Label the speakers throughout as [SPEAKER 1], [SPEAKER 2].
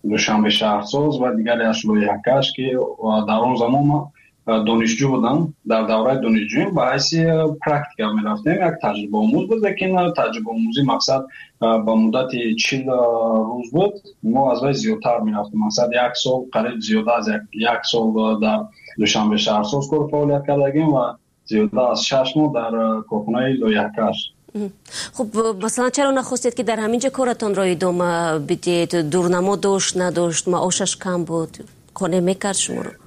[SPEAKER 1] دوشنبه شهرساز و دیگرش لویحکش که در اون زمان دانشجو بودم. در دوره دانشجویی با حیث پرکتیکا میرفتیم. یک تجربه آموز بود، لیکن تجربه آموزی مقصد با مدت 40 روز بود. ما از وی زیادتر میرفتیم، مقصد یک سال قریب زیاده از یک سال در دوشنبه شهرساز کار فعالیت کردیم و زیاده از 6 ماه در کارخانه لویحکش.
[SPEAKER 2] خب مثلا چرا نخواستید که در همینجا کارتان را ادامه بدید؟ دورنما داشت نداشت، معاشش کم بود، کنه میکرد شما رو؟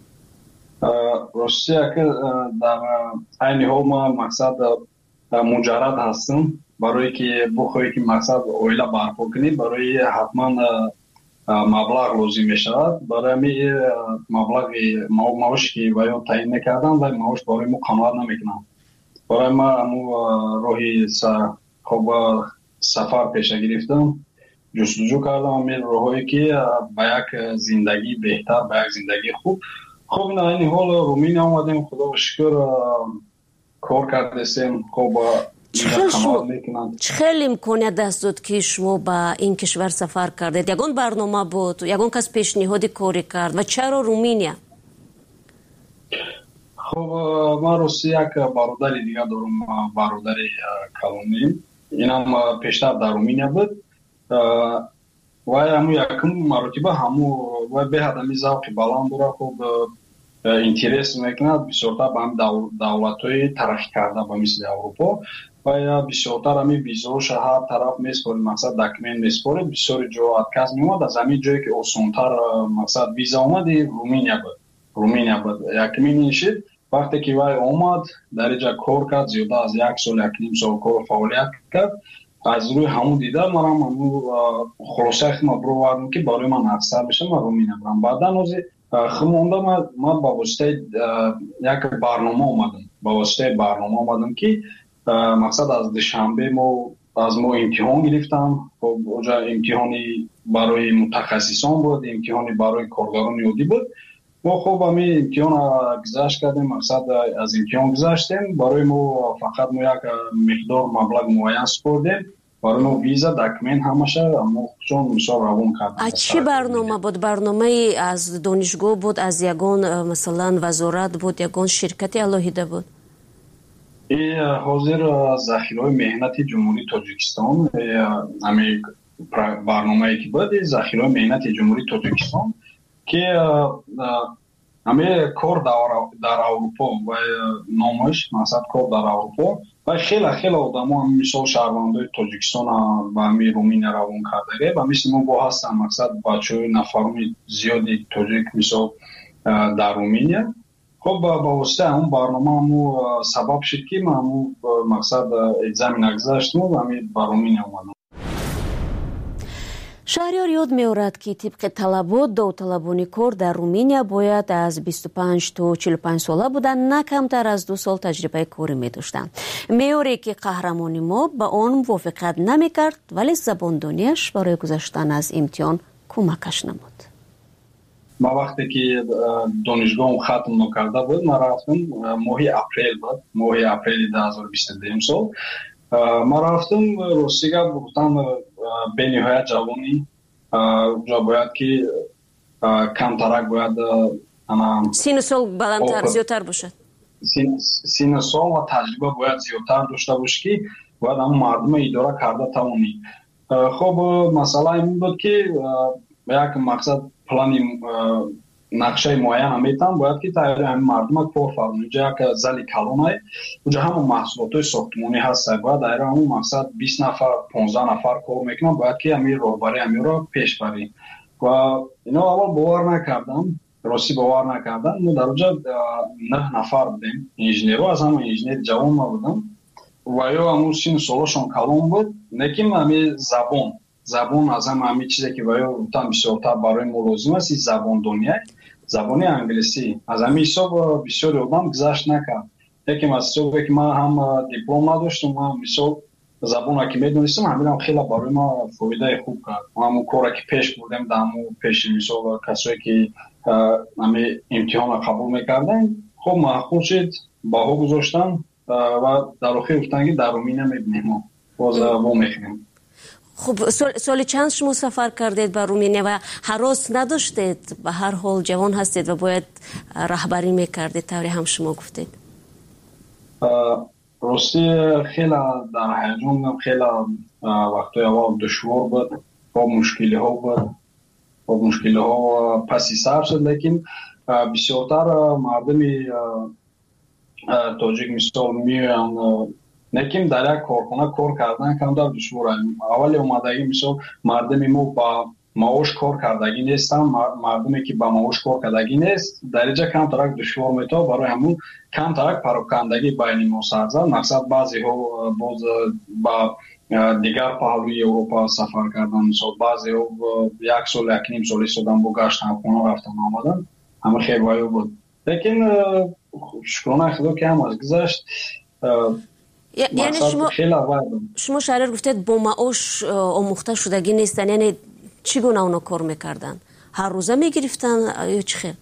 [SPEAKER 1] راستیه که در این حال ما مقصد مجرد هستم برای که بخواهی که مقصد اویله برپا کنید، برای حتما مبلغ لازم میشود. برای می مبلغ معاش که باید تعیین میکردن و معاش برای ما قناعت نمیکنم. برای ما راهی خوب سفر پیش گرفتم، جستجو کردم همین راهی که با یک زندگی بهتر، با یک زندگی خوب نه این حال رومینیا آمدیم. خدا و شکر کار کردیم. خوب
[SPEAKER 2] چه امکانیت دست داد که شما با این کشور سفر کردید؟ یگان برنامه بود؟ یگان کس پیشنهاد کاری کرد؟ و چرا رومینیا؟
[SPEAKER 1] خب ما روسی یک برادری دیگه دارم، برادری کلونی. این هم پیشتر در رومینیا بود و همو یکم مراتبه همو و به هدمی ذوق بلند داره. خب اینترس میکنه بسیارتر به هم دولت‌های ترقی کرده به مثل اروپا و بسیارتر همی ویزاش هر طرف میسپارید، مقصد دکمنت میسپارید. بسیار جا ادکاز میومد از همین جایی که آسانتر مقصد ویزا آمد رومینیا بود. یکمین شد وقتی که وای آمد در اینجا کار کرد، زیاده از 1 سال 1.5 سال کار فعالیت کرد. از روی همون دیده منم خلاصه خیلی بروردم که برای من افسر بشم و رومینیا برم. بعدا از خمونده ما با واسطه یک برنامه آمدم که مقصد از دوشنبه از ما امتحان گرفتم. خب اونجا امتحانی برای متخصصان بود، امتحانی برای کارگران عادی بود. ما خب همین امتحان گذشت کردیم، مقصد از امتحان گذشتیم. برای ما فقط ما یک مقدار مبلغ معین سپردیم، برای ما ویزا دکمنت همشه اما چون مثال روان کردیم.
[SPEAKER 2] چی برنامه بود؟ برنامه از دانشگاه بود، از یگان مثلا وزارت بود، یگان شرکت الهیده بود؟
[SPEAKER 1] این حاضر ذخیره مهنت جمهوری تاجیکستان، همین برنامه‌ای که بود ذخیره مهنت جمهوری تاجیکستان که همه کار در اروپا و نامش مقصد کار در اروپا و خیلی آدما هم مثل شهروندای تاجیکستان و همین رومینیا روان کرده و مثل ما با هستن مقصد بچه‌های نفرمی زیادی تاجیک مثل در رومینیا. خب با واسطه همون برنامه همون سبب شد که ما همون مقصد اگزامین نگذاشتم و همین با رومینیا اومدم.
[SPEAKER 2] شهریار یاد می‌آورد که طبق طلبات داوطلبانی کار در رومینیا باید از 25 تا 45 ساله بودن، نه کمتر از 2 سال تجربه کاری می‌داشتند. معیاری که قهرمان ما با آن موافقت نمی‌کرد، ولی زباندانیش برای گذشتن از امتحان کمکش نمود.
[SPEAKER 1] ما وقتی که دانشگاه ختم نکرده بود ما رفتم ماه اپریل 2022 سال ما رفتم روسیه. گفتم به نهایت جوانی جا باید که کمترک باید
[SPEAKER 2] سین سال بلندتر زیادتر باشد،
[SPEAKER 1] سین سال و تجربه باید زیادتر داشته باشی که باید هم مردم اداره کرده توانی. خب مسئله این بود که یک مقصد پلانی نقشه معین همیتن باید که تایید همین مردم کار فرمون. اینجا یک زلی کلونه اونجا همون محصولات های ساختمانی هست، باید در همون مقصد 20 نفر 15 نفر کار میکنن، باید که همین راهبری همین را پیش بریم و اینا اول باور نکردم، راستی باور نکردم. ما در اونجا 9 نفر بودیم انجینیر، از همون انجینیر جوان ما بودم و یا همون سین سالشون کلون بود، لیکن همین زبان از همین چیزی که باید گفتم بسیارتر برای ما لازم است، زبان انگلیسی. از همین حساب بسیار آدم گذشت نکرد. یکی مسئله که من هم دیپلم نداشتم، من مثال زبان که میدونستم همین هم خیلی برای ما فایده خوب کرد. همون کاری که پیش بردیم در همون پیش مثال کسایی که همین امتحان قبول میکردن خب محقول شد باها گذاشتن و در آخر گفتن که در رومینیا میبینیم باز با میخونیم.
[SPEAKER 2] خب سال چند شما سفر کردید به رومانیا و هراس نداشتید؟ به هر حال جوان هستید و باید رهبری میکردید طوری هم شما گفتید.
[SPEAKER 1] راستی خیلی در هیجان خیلی وقتی اول دشوار بود با مشکلی ها بود با مشکلی ها پسی سر شد لیکن بسیارتر مردمی تاجیک مثال میان لیکن در یک کارخانه کار کردن کم در دشوار اولی اومدگی مثال مردمی ما با معاش کار کردگی نیستن مردمی که با معاش کار کردگی نیست درجه کم ترک دشوار میتا برای همون کم ترک پراکندگی بین ما سرزد مقصد بعضی ها باز با دیگر پهلوی اروپا سفر کردن مثال بعضی ها یک سال یک نیم سالی سودن با گشتن خونه رفتن آمدن همه خیلی بود لیکن شکرانه خدا که هم از گذشت
[SPEAKER 2] یعنی شما شهرر گفتید با معاش آموخته شدگی نیستن یعنی چگونه اونا کار میکردن؟ هر روزه میگرفتن یا چی خیل؟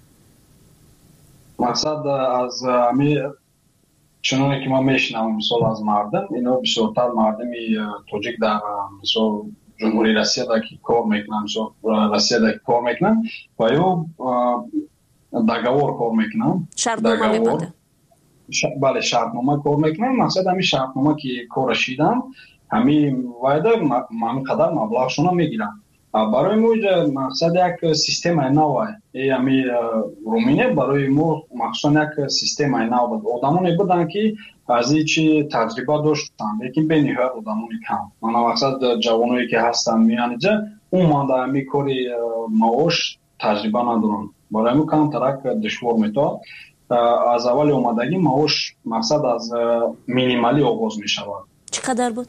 [SPEAKER 1] مقصد از همی چنانه که ما میشنم مثال از مردم اینا بسیارتر مردمی تاجیک در مثال جمهوری روسیه دا که کار میکنن مثال روسیه دا که کار میکنن و یا دگوار کار میکنن
[SPEAKER 2] شرطنامه میبنده
[SPEAKER 1] بله شرطنامه کار میکنن مقصد همی شرطنامه که کار شیدن همی وایده همی قدر مبلغشون میگیرن برای ما مقصد یک سیستم نوه همی رومانیا برای ما مخصوصا یک سیستم نوه بود آدمانی بودن که از ایچی تجربه داشتن لیکن به نهایت آدمانی کم من مقصد جوانایی که هستن میان اینجا اون مانده همی کاری معاش تجربه ندارن برای ما کم ترک دشوار میتا از اول اومدگی معاش مقصد از مینیمالی آغاز می شود.
[SPEAKER 2] چقدر بود؟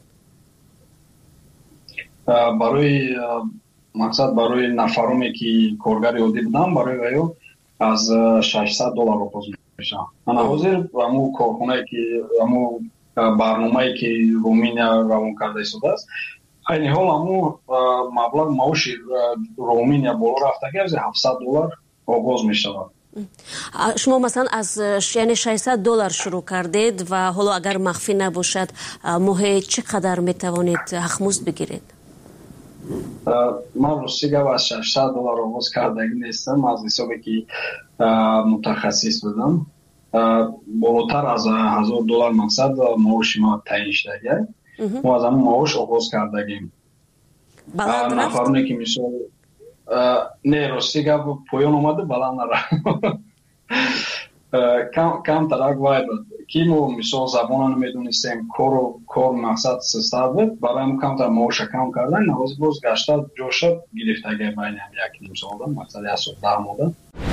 [SPEAKER 1] برای مقصد برای نفرومی که کارگر عادی بودن برای ویو از $600 آغاز می شود. من حاضر همون کارخانه که همون برنامه‌ای که رومانیا روان کرده شده است این حال همون مبلغ معاش رومانیا بالا رفته از $700 آغاز می شود.
[SPEAKER 2] شما مثلا از یعنی $600 شروع کردید و حالا اگر مخفی نباشد ماهی چقدر میتوانید اخموز بگیرید؟
[SPEAKER 1] من روسیه از $600 آغاز کردگی نیستم از حسابی که متخصص بودم بالاتر از $1000 مقصد معاش ما تعیین شده ما از همون معاش آغاز کردگیم نفرونه که مثال نه راستی که پایان اومده بلند نره کم ترک باید که ما مثال زبان نمیدونستیم کار مقصد سستر بود برای هم کم تر معاش کم کردن نواز باز گشته جوشت گرفتگی بین هم یک نیم سال مقصد یک سال در ماده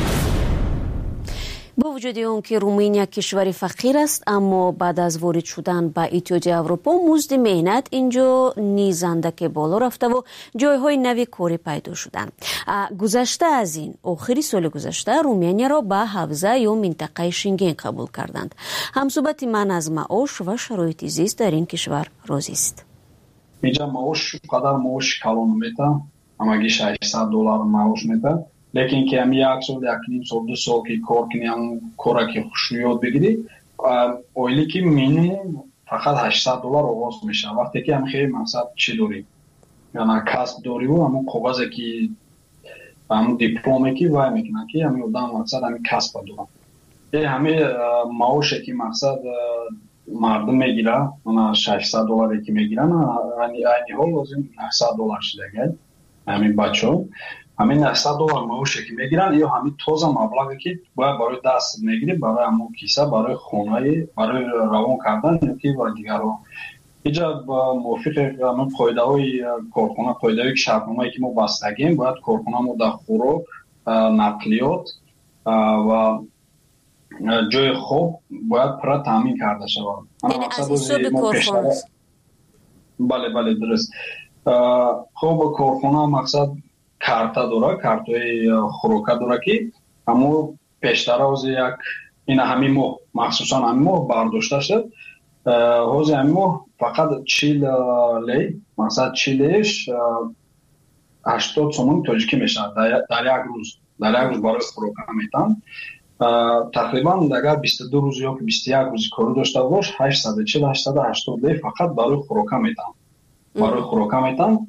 [SPEAKER 2] با وجود اون که رومانیا کشوری فقیر است اما بعد از وارد شدن به اتحادیه اروپا مزد مهنت اینجا نیزنده که بالا رفته و جایهای نوی کاری پیدا شدن. گذشته از این آخری سال گذشته رومانیا را به حوزه یا منطقه شنگن قبول کردند. همصحبت من از معاش و شرایط زیست در این کشور راضی است.
[SPEAKER 1] اینجا معاش قدر معاش کلان میتا همگی $600 معاش میتا لیکن که همی یک سال یک نیم سال دو سال که کار کنی هم کاره که خوشو یاد بگیری اولی که مینیموم فقط $800 آغاز میشه وقتی که هم خیلی مقصد چی داری یعنی کسب داری و همون قوضه که همون دیپلومه که وای میکنن که همین آدم مقصد همین کسب دارن همین معاشه که مقصد مردم میگیره $600 که میگیرن اینی حال لازم $900 شده همین بچه ها همین $900 معاشه که میگیرن یا همین تازه مبلغی که باید برای دست میگیری برای همون کیسه برای خونه برای روان کردن یا که برای دیگر ها اینجا موافق همون قاعده های کارخانه قاعده های شرطنامه‌ای که ما بستگیم باید کارخانه ما در خوراک نقلیات و جای خوب باید پر تامین کرده شود
[SPEAKER 2] یعنی از حساب کارخانه
[SPEAKER 1] بله درست خوب کارخانه مقصد کارتا داره کارتای خوراک داره که اما پیشتر از یک این همین ماه مخصوصا همین ماه برداشته شد حوز همین ماه فقط 40 لی مقصد 40ش 80 سومون تاجیکی میشه در یک روز برای خوراک میتن تقریبا اگر 22 روز یا 21 روز کار داشته باش 840 880 لی فقط برای خوراک میتن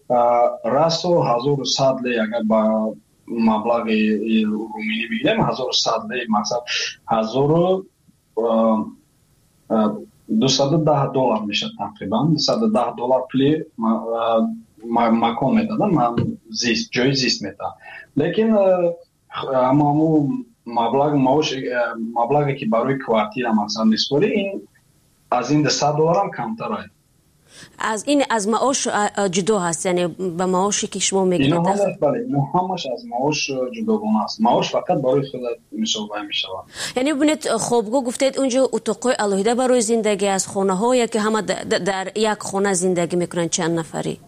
[SPEAKER 1] расо 1100 лей агар ба маблағи румини бигирем 1100 лей мақсад $210 мешад тақрибан $210 пули макон медадам зист ҷои зист медадам лекин амаму маблағе ки барои квартира мақсад мисборӣ ин аз ин $200 ҳам камтар аст
[SPEAKER 2] از معاش جدا هست یعنی به معاشی که شما میگیرید
[SPEAKER 1] بله همش از معاش جداگانه است معاش فقط برای خودت مشابه میشود
[SPEAKER 2] یعنی ببینید خوابگاه گفتید اونجا اتاقای علاهیده برای زندگی از خانه ها یا که همه در یک خانه زندگی میکنن چند نفری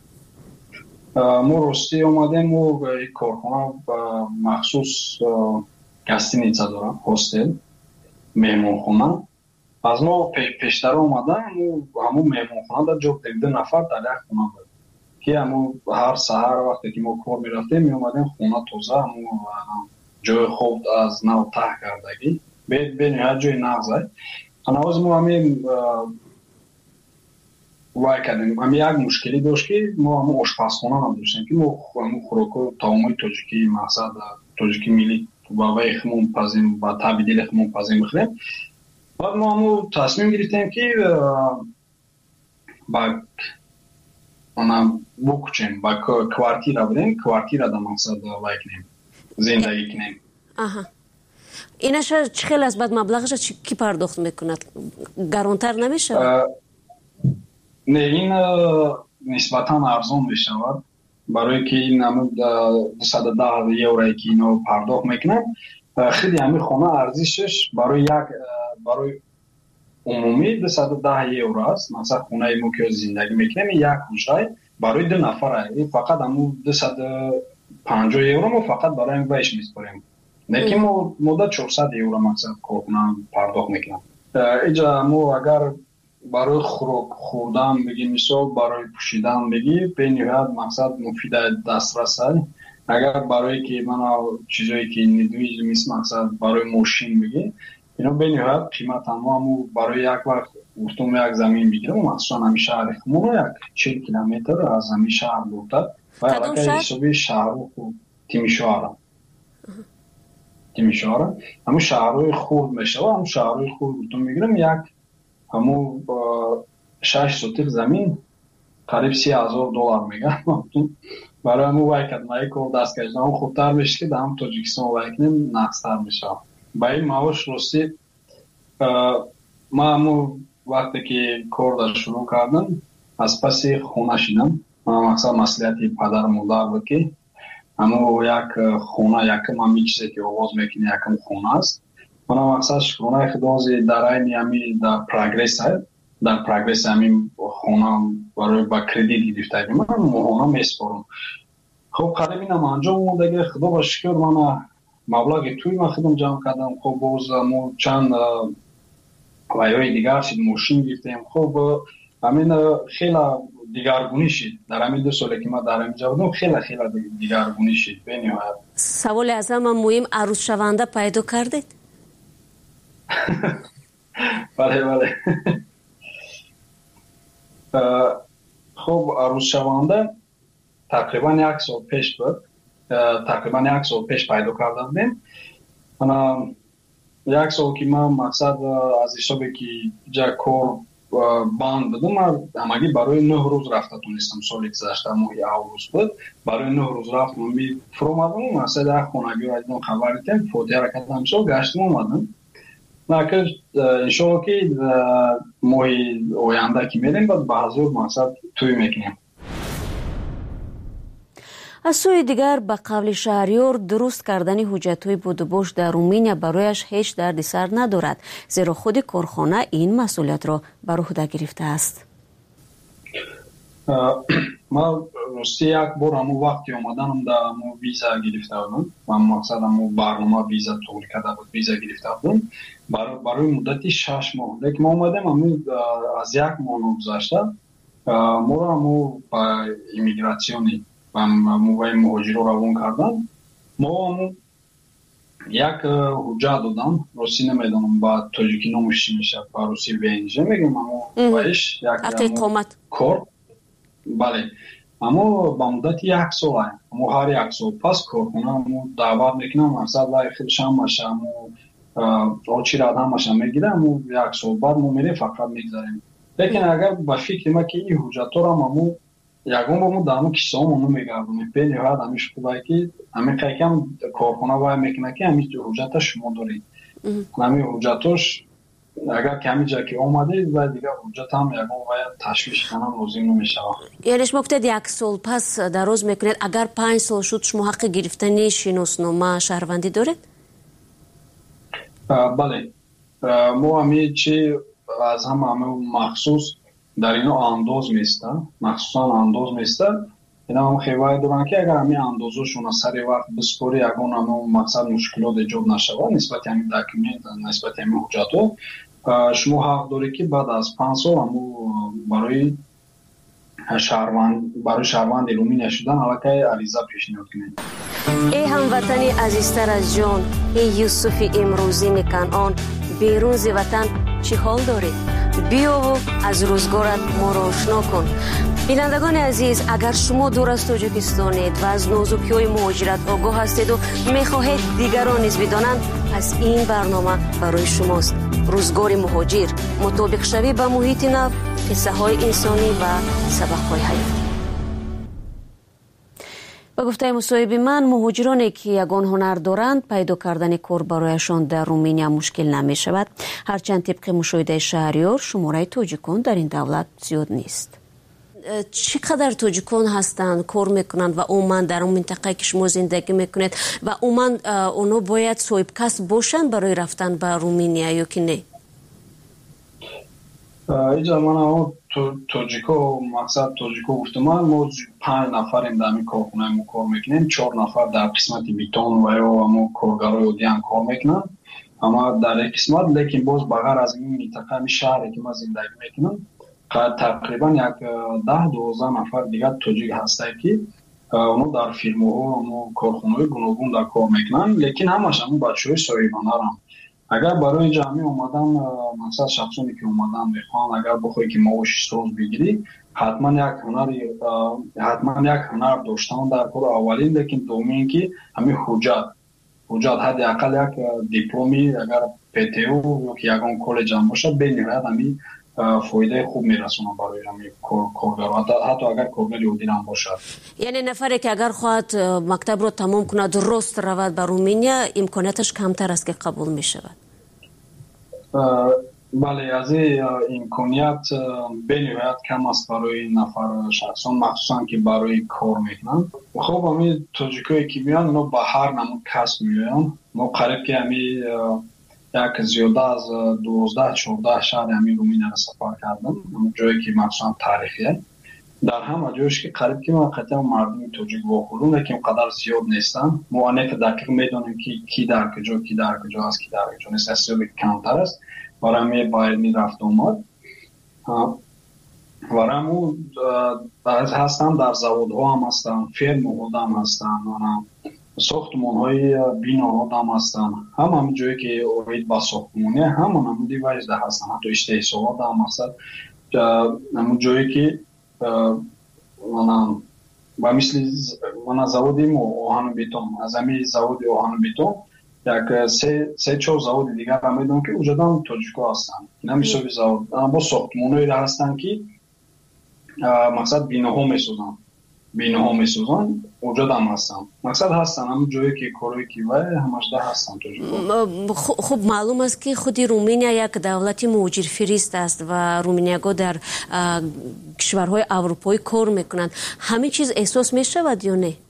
[SPEAKER 1] ما راستی اومدیم ما یک کارخانه مخصوص گستینیڅه دارم هاستل مهمانخانه از ما پیشتر اومدن همون مهمانخانه در جا 2 نفر در یک خانه بود که همون هر سحر وقتی که ما کار میرفتیم می اومدیم خانه تازه همون جای خوب از نو ته کردگی به نهایت جای نغزه نواز ما همین وای کردیم همین یک مشکلی داشت که ما همون آشپزخانه نداشتیم که ما همون خوراک تاومای تاجیکی مقصد تاجیکی ملی بابای خمون پزیم و تبدیل خمون پزیم بخوریم بعد ما همون تصمیم گرفتیم که با بکچیم با کوارتیرا بریم کوارتیرا در مقصد وای کنیم زندگی کنیم
[SPEAKER 2] اینش چه خیلی از بعد مبلغش کی پرداخت میکند گرانتر نمیشه
[SPEAKER 1] نه این نسبتا ارزان میشود برای که این همون 210 یورویی که اینو پرداخت میکنن خیلی همین خانه ارزشش برای عمومی 210 یورو است مثلا خونه ما که زندگی میکنیم یک حجره برای 2 نفر فقط همون 250 یورو ما فقط برای این ویش میسپاریم لیکن ما مدت 400 یورو مثلا کارخانه پرداخت میکنم اینجا ما اگر برای خوردن بگی مثال برای پوشیدن بگی به نهایت مقصد مفید دسترس است اگر برای که من چیزایی که ندویج میست مقصد برای ماشین بگی اینو به نهایت قیمت تمام برای یک وقت گفتم یک زمین بگیرم مخصوصا همین شهر خمون یک 40 کیلومتر از همین شهر دورتر و علاقه حسابی شهر تیمیشواره همون شهرهای خورد میشه و همون شهرهای خورد گفتم میگیرم یک همون 6 سوتیق زمین قریب $30,000 میگه برای همون وایکت مایی که دست کشیدم هم خوبتر میشه که در هم تاجیکستان وایکنیم نقصتر میشه با این معاش راستی ما همون وقتی که کار در شروع کردم از پسی خونه شدم مقصد مسئولیتی پدر مادر بود که همون یک خونه یکم همی چیزی که آواز میکنی یکم خونه است من مقصد خونه خدازی در این همی در پروگرس هست در پروگرس همین خونه برای با کردیت گرفته من ماهانه میسپارم خب قریب اینم انجام اومده خدا با شکر من مبلغ توی من خودم جمع کردم خب باز ما چند وایای دیگر شد ماشین گرفتیم خب همین خیلی دیگرگونی شد در همین 2 ساله که ما در اینجا بودم خیلی دیگرگونی شد به نهایت
[SPEAKER 2] سوال از هم مهم عروس شونده پیدا کردید؟
[SPEAKER 1] بله خب عروس شونده تقریبا 1 سال پیش بود تقریبا 1 سال پیش پیدا کرده بودیم 1 سال که من مقصد از حسابی که جا کار بند بودم همگی برای 9 روز رفته تونستم سالی گذشته ماهی اوگوست بود برای 9 روز رفتم می فرومدم مثلا خونگی رو دیدم خبر دیدم فوتیا را کردم شو گشتم اومدم نکه انشالله که ماهی آینده که میریم بعد به حضور مقصد توی میکنیم
[SPEAKER 2] از سوی دیگر به قول شهریار درست کردن حجت‌های بودوباش در رومینیا برایش هیچ دردسر ندارد زیرا خود کارخانه این مسئولیت را بر عهده گرفته است.
[SPEAKER 1] من راستی یک بار همون وقتی آمدنم در همون ویزا گرفته بودم من مقصد همون برنامه ویزا طول کرده بود ویزا گرفته بودم برای مدتی 6 ماه لیکن ما آمدیم همون از 1 ماه گذشته ما را همون با ایمیگراسیونی و موقع مهاجر رو روان کردن ما همون یک حجت دادم راستی نمیدونم با تاجیکی نامش چی میشه با روسی وینجه میگم همون بایش یک
[SPEAKER 2] اقامت
[SPEAKER 1] کار بله اما با مدت 1 سال اما هر 1 سال پس کارخونه دعوت میکنم مقصد وای خودش هم ماشم و چی را هم ماشم میگیرم و 1 سال بعد ما میره فقط میگذاریم. لیکن اگر با فکر ما که این حجت را ما یگان با ما دامو کیسه هم میگردونیم به نهایت همیشه خدایی که همین قیکم کارخونه وای میکنه که همین حجت شما دارید همین حجتش اگر کمی جا که اومده و دیگه حجت هم یگان باید تشویش کنم لازم نمیشه.
[SPEAKER 2] یعنی شما گفتید 1 سال پس دراز میکنید اگر 5 سال شد شما حق گرفتن شناسنامه شهروندی دارید؟
[SPEAKER 1] بله ما همین چی از همه مخصوص در اینو انداز میسته مخصوصا انداز میسته اینا هم خیلی دارن که اگر همین اندازشون سر وقت بسپوری یگان هم مقصد مشکلات ایجاد نشود نسبت همین داکیومنت نسبت همین حجتو شما حق داری که بعد از 5 سال هم برای شهروند رومینیا شدن علاقه عریضه پیشنهاد کنید.
[SPEAKER 2] ای هموطنی عزیزتر از جان، ای یوسف امروزی کنعان، بیرون ز وطن چی حال دارید؟ بیا و از روزگارت ما را آشنا کن. بینندگان عزیز، اگر شما دور از تاجیکستانید و از نازکی‌های مهاجرت آگاه هستید و می‌خواهید دیگران نیز بدانند، پس این برنامه برای شماست. روزگار مهاجر، مطابق شوی با محیط نو، قصه‌های انسانی و سبق‌های حیاتی. با گفته مصاحبه من، مهاجرانی که یگان هنر دارند پیدا کردن کار برایشان در رومانیا مشکل نمی شود. هرچند طبق مشاهده شهریار شماره تاجیکان در این دولت زیاد نیست. چقدر تاجیکان هستند کار میکنند و عموما در اون منطقه که شما زندگی میکنید و عموما اونا باید صاحب کسب باشند برای رفتن به رومانیا یا که نه؟
[SPEAKER 1] اینجا من تاجیکو مقصد تاجیکو گفتم ما 5 نفریم در این کارخونه ما کار میکنیم 4 نفر در قسمت بیتون و یا ما کارگرای دیگه کار میکنن اما در این قسمت لیکن باز بغیر از این منطقه می شهری که ما زندگی میکنم تقریبا یک 10-12 نفر دیگه تاجیک هسته که اونا در فیرم‌ها و کارخانه‌های گوناگون در کار میکنن لیکن همش هم بچه‌های صاحبانه هم اگر برای جمعی اومدن مثلا شخصانی که اومدن میخوان اگر بخوای که معاش سوز بگیری حتما یک هنر داشتن در کار اولین لیکن دومین که همین حجت حداقل یک دیپلمی اگر پتیو یا که یگان کالج هم باشه به نهایت همین فایده خوب میرسونه برای همین کارگر حتی اگر کارگر یهودی هم باشه.
[SPEAKER 2] یعنی نفری که اگر خواهد مکتب رو تمام کنه درست رود به رومانیا امکاناتش کمتر است که قبول می شود؟
[SPEAKER 1] بله از این امکانات به نهایت کم است برای نفر شخصان مخصوصا که برای کار میکنن. خب همین تاجیکایی که میان اونا با هر نمود کسب میان ما قریب که همین یک زیاده از 12-14 شهر همین رومانیا را سفر کردم جایی که مخصوصا تاریخیه در همه جایش که قریب که ما قطعا مردم تاجیک واقعون لیکن قدر زیاد نیستن ما انک دقیق میدونیم که کی در کجا است کی در کجا نیست اصلا کمتر است برای می باید می رفت اومد ورامو هستن در زوادها هم هستن فرم‌ها هم هستن ساختمان‌های بیناها هم هستن همین جایی که اوید با ساختمونه همون دیوایس ده هستن حتی اشتهاسات هم هستن همون جایی که با مثل من زوادیم آهن بیتون از همین زواد آهن بیتون یک 3-4 زواد دیگر هم میدونم که اوجا هم تاجیکا هستن این هم میشه زواد با ساختمان‌هایی ده هستن که مقصد بیناها میسازن اوجا هم هستن مقصد هستن همون جایی که کارایی که وای همش ده هستن تاجیکا.
[SPEAKER 2] خب معلوم است که خودی رومانیا یک دولت مهاجر فریست است و رومانیاگا در کشورهای اروپایی کار میکنند همه چیز احساس میشود یا نه؟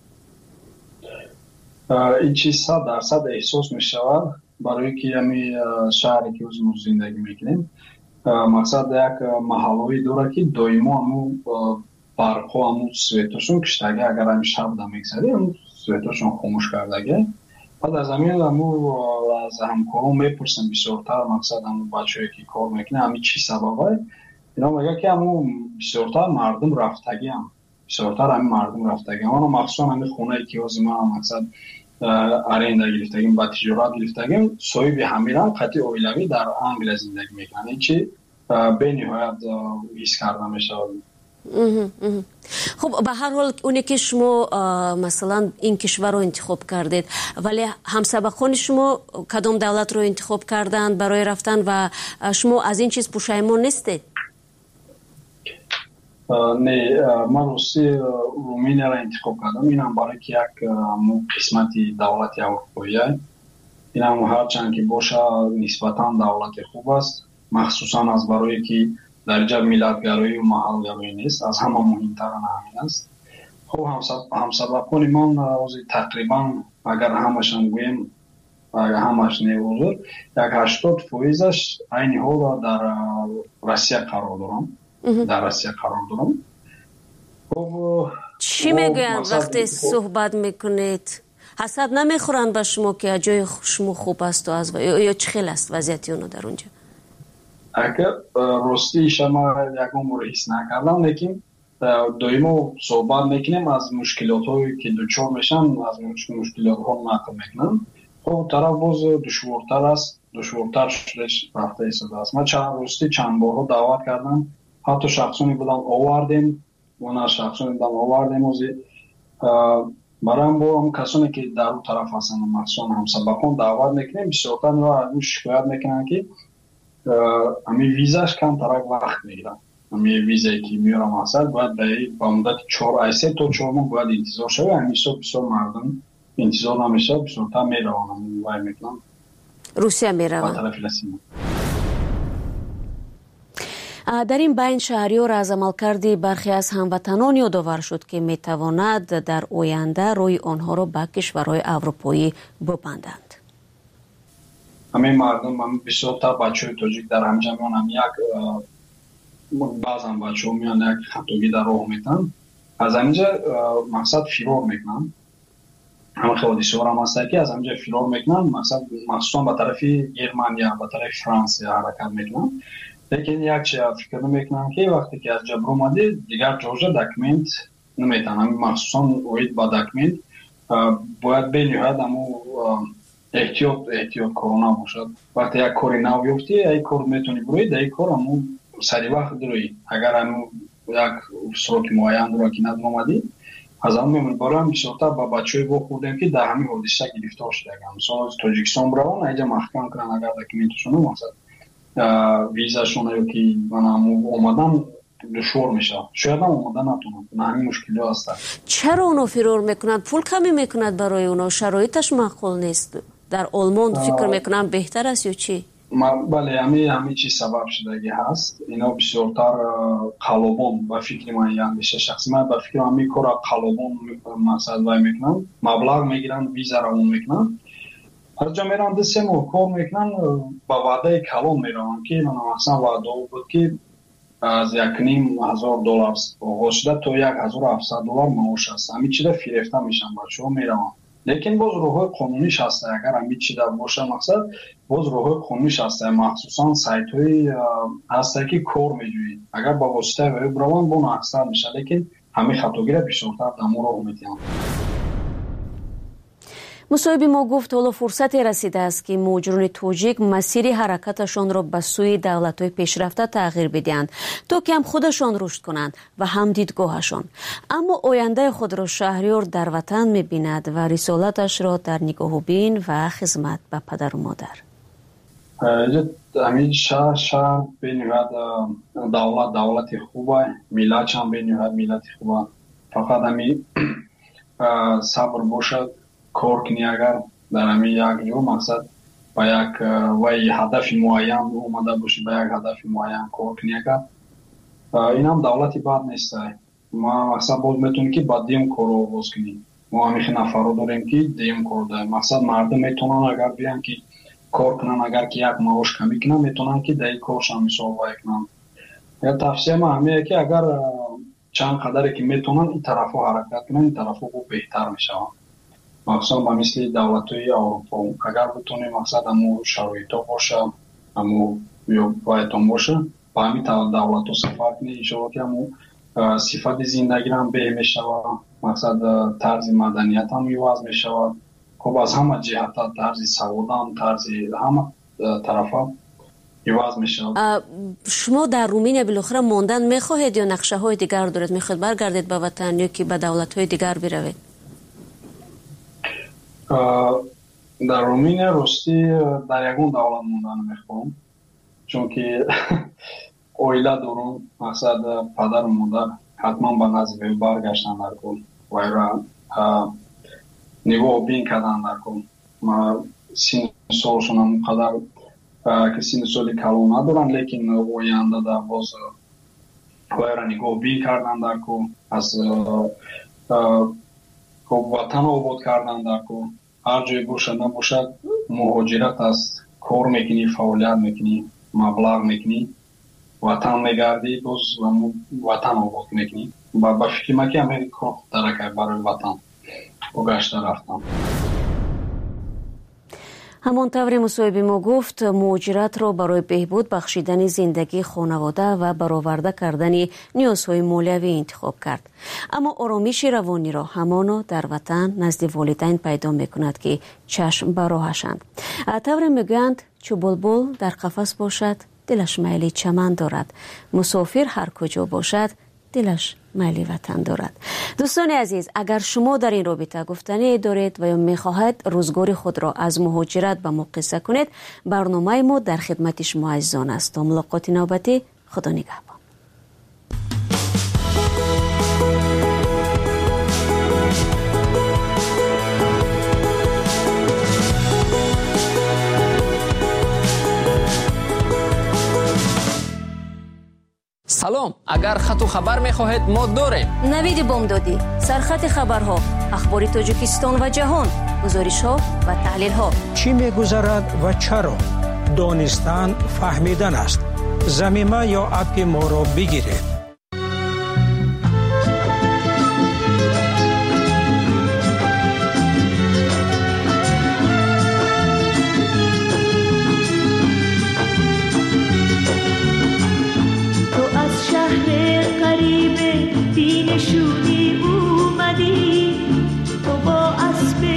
[SPEAKER 1] این چیز 100% احساس میشود برای که همین شهری که ما زندگی میکنیم مقصد یک محلهایی داره که دائما همون برقها همون سویتاشون کشتگه اگر همین شب دا میگذاری همون سویتاشون خاموش کردگه بعد از همین همون از همکارون میپرسن بسیارتر مقصد همون بچه‌ای که کار میکنه همین چی سببه اینا میگه که همون بسیارتر مردم رفتگی هم بسیارتر همین مردم رفتگی هم مخصوصا همین خونه که از ما مقصد ارنده گرفتگیم با تجارت گرفتگیم صاحب همیران قطعی اویلوی در انگلیس زندگی میکنه این چی به نهایت حس کرده میشه
[SPEAKER 2] خب به هر حال اونی که شما مثلا این کشور رو انتخاب کردید ولی همسبقان شما کدام دولت رو انتخاب کردند برای رفتن و شما از این چیز پشیمان نیستید؟
[SPEAKER 1] نه، من رومانیا را انتخاب کردم. این هم برای که یک قسمتی دولت اروپایی، این هم هرچند که باشه نسبتا دولت خوب است، مخصوصا از برای که درجه ملتگرایی و محلگرایی نیست، از همه مهمتر همین است. خب همسبقان من تقریبا اگر همشان گویم اگر همش نیوزر یک 80% این حال در روسیه قرار دارم. در روسیه قرار دارم. خب
[SPEAKER 2] چی میگویند وقتی صحبت میکنید؟ حسد نمیخورند به شما که جای شما خوب است و از یا چه خیلی است وضعیت اونو در اونجا؟
[SPEAKER 1] اگر راستی شما یکم رو حس نکردم، لیکن دویمو صحبت میکنیم از مشکلات هایی که دچار میشن، از مشکلات ها نقل میکنن. خب طرف باز دشوارتر است، دشوارتر شدش رفته ایستاده است. من چند بار دعوت کردم، حتی شخصانی بودن آوردیم و نه شخصانی بودن آوردیم برام با هم کسانی که در اون طرف هستن مخصوصا همسبقان دعوت میکنیم، بسیارتر از شکایت میکنن که همین ویزاش کم ترک وقت میگیرن. همین ویزایی که میارم اصلا باید با مدت 3 تا 4 ماه باید انتظار شده. همیشه بسیار مردم انتظار نمیشه، بسیارتر میروانم وای میکنم
[SPEAKER 2] روسیه میروان. در این بین شهریار از عملکرد برخی از هموطنان یادآور شد که میتواند در آینده روی آنها را به کشورهای اروپایی ببندند.
[SPEAKER 1] همین مردم هم بسیارتر بچه های تاجیک در همجمعان هم بعضا بچه ها میان یک خطاگی در راه میتن، از همینجا مقصد فرار میکنن. همه حادثه ها هم هست که از همینجا فرار میکنن، مخصوصا به طرف گرمانیا به طرف فرانسه حرکت میکنن. لیکن یک چیز فکر میکنن که وقتی که از جبر اومده دیگر جوجه دکمنت نمیتن، مخصوصا اوید با دکمنت باید بینیوید همو احتیاط کرونا باشد. وقتی یک کاری نو بیفتی یک کار میتونی بروید، یک کار همو سری وقت دروید. اگر همو یک سروک معین رو که ندر اومدی از همون میمون برام بسیارتر با بچه های با خوردیم که در همین حادثه گرفتار شده. مثلا از تاجیکستان برون اینجا محکم کنن اگر دکمنتشون مقصد ویزاشون رو که من اومدم دشوار میشه، شاید هم اومدن نتونم. همین مشکلی هست.
[SPEAKER 2] چرا اونو فرار میکنند؟ پول کمی میکند برای اونا، شرایطش معقول نیست. در آلمان فکر میکنم بهتر است یا چی؟
[SPEAKER 1] بله همین چی سبب شدگی هست. اینا بسیارتر قلابون و فکر من یعنی شخصی من به فکر همین کار قلابون مثلا وای میکنن، مبلغ میگیرن ویزا رو اون میکنن، هر جا میرن دسته کار میکنن با وعده کلان میرن که من مثلا وعده بود که از $1,500 آغاز شده تا $1,700 معاش است. همین چیزا فریفته میشن بچه ها میرن. لیکن باز روح قانونیش هست. اگر همین چیزا باشه مقصد باز روح قانونیش هست، مخصوصا سایت های هست که کار میجوید. اگر با واسطه بروان بون اکثر میشه، لیکن همین خطاگیره بیشتر دمو رو میتونن.
[SPEAKER 2] مصاحبه ما گفت حالا فرصتی رسیده است که مهاجران تاجیک مسیر حرکتشان را به سوی دولت‌های پیشرفته تغییر بدهند تا که هم خودشان رشد کنند و هم دیدگاهشان. اما آینده خود را شهریار در وطن می‌بیند و رسالتش را در نگاه بین و خدمت به پدر و مادر.
[SPEAKER 1] همین شهر بینید دولت خوبه، ملت هم بینید ملت خوبه. فقط همین صبر باشد، کار کنی. اگر در همین یک جو مقصد با یک وی هدف معین اومده باشی، با یک هدف معین کار کنی، اگر این هم دولتی بد نیست. ما مقصد باز میتونی که با دیم کار رو باز کنی. ما همیشه نفر رو داریم که دیم کار داریم. مقصد مردم میتونن اگر بیان که کار کنن، اگر که یک معاش کمی کنن میتونن که در کارش هم مثال وای کنن. یا تفسیر ما همه که اگر چند قدری که میتونن این طرف ها حرکت کنن، این طرف ها بهتر میشه. مخصوصا با مثل دولت‌های اروپا اگر بتونیم مقصد همو شرایطا باشه، همو بایدان باشه، با همین دولت ها سفر کنی، انشاءالله که همو صفت زندگی هم به میشه و مقصد طرز مدنیت هم میواز میشه و خب از همه جهت طرز سوادان، طرز همه طرف ها عوض میشه.
[SPEAKER 2] شما در رومینیا بالاخره ماندن میخواهید یا نقشه های دیگر دارید؟ میخواهید برگردید به وطن یا که به دولت های دیگر بروید؟
[SPEAKER 1] در رومینیا راستی در یگون دولت موندن میخوام، چون که اویله دارم. مقصد پدر و مادر حتما به نزد برگشتن در کن و را نگاه بین کردن در کن. ما سین سالشون هم قدر که سین سالی کلو ندارن، لیکن اوینده در باز و را نگاه بین کردن در کن، از وطن آباد کردن در کن. هر جای باشد نباشد مهاجرت است، کار میکنی، فعالیت میکنی، مبلغ میکنی، وطن میگردی، باز وطن آباد میکنی. با فکر ما که همین کار درکه برای وطن و گشته رفتم.
[SPEAKER 2] همانطور مصاحبه ما گفت مهاجرت را برای بهبود بخشیدن زندگی خانواده و برآورده کردن نیازهای مالیوی انتخاب کرد. اما آرامش روانی را همانا در وطن نزد والدین پیدا میکند که چشم به راهشند. طور میگویند چو بلبل در قفس باشد دلش میل چمن دارد، مسافر هر کجا باشد دلش میل وطن دارد. دوستان عزیز، اگر شما در این رابطه گفتنی دارید و یا میخواهید روزگار خود را از مهاجرت به ما قصه کنید، برنامه ما در خدمت شما عزیزان است. تا ملاقات نوبتی، خدا نگهدار.
[SPEAKER 3] سلام، اگر خط و خبر می‌خواهید ما داریم.
[SPEAKER 2] نوید بامدادی، سرخط خبرها، اخبار تاجیکستان و جهان، گزارش‌ها و تحلیل‌ها.
[SPEAKER 4] چی می‌گذرد و چرا؟ دانستن فهمیدن است. ضمیمه یا اپ ما را بگیرید.
[SPEAKER 5] شودی اومدی تو با اسب